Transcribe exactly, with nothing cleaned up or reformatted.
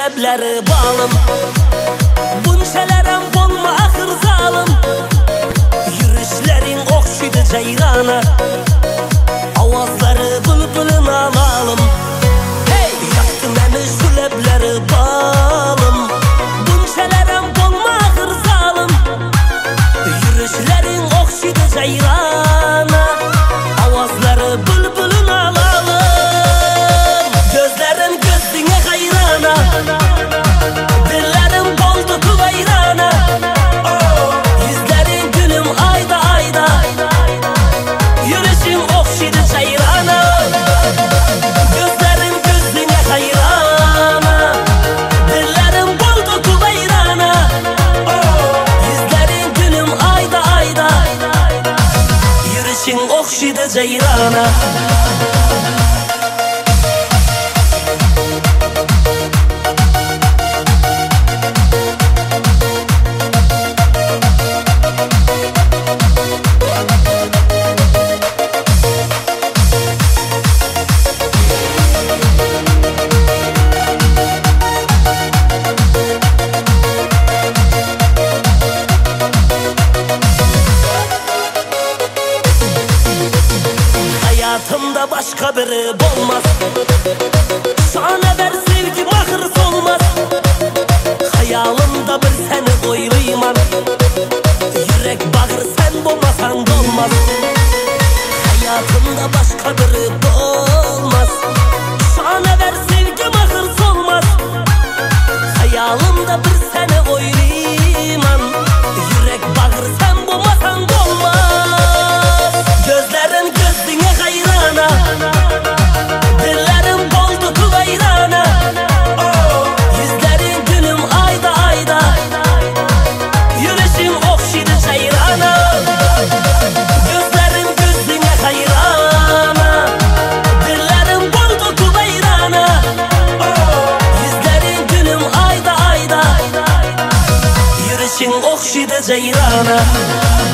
şülebleri balım. Bunçelerem bolma ahır zalım. Yürüyüşlerin okşuydu ceyrana, avazları bülbülün alalım. Hey! Yaktın emi şülebleri balım. Bunçelerem bolma ahır zalım. Yürüyüşlerin okşuydu ceyrana, avazları bülbülün alalım. Gözlerin gözüne hayrana, dillerim boldu kuvayrana. Yüzlerin gülüm ayda ayda, yürüyüşün okşuydu ceyrana. Gözlerin gözüne hayrana, dillerim boldu kuvayrana. Yüzlerin gülüm ayda ayda, yürüyüşün okşuydu ceyrana. Hayatımda başka biri olmaz. Sana ver sevgi bakır solmaz. Hayalimda bir seni oyluyman. Yürek bağır sen bulmasan dolmaz. Hayatımda başka biri olmaz. Sana ver sevgi bakır solmaz. Hayalimda bir seni oyluyman. Yürek bağır sen bulmasan dolmaz. Gözlerin gözüne hayrana, dillerim boldu kuvayrana. Yüzlerin gülüm ayda ayda, yürüyüşün okşuydu ceyrana. Gözlerin gözüne hayrana, dillerim boldu kuvayrana. Yüzlerin gülüm ayda ayda, yürüyüşün okşuydu ceyrana.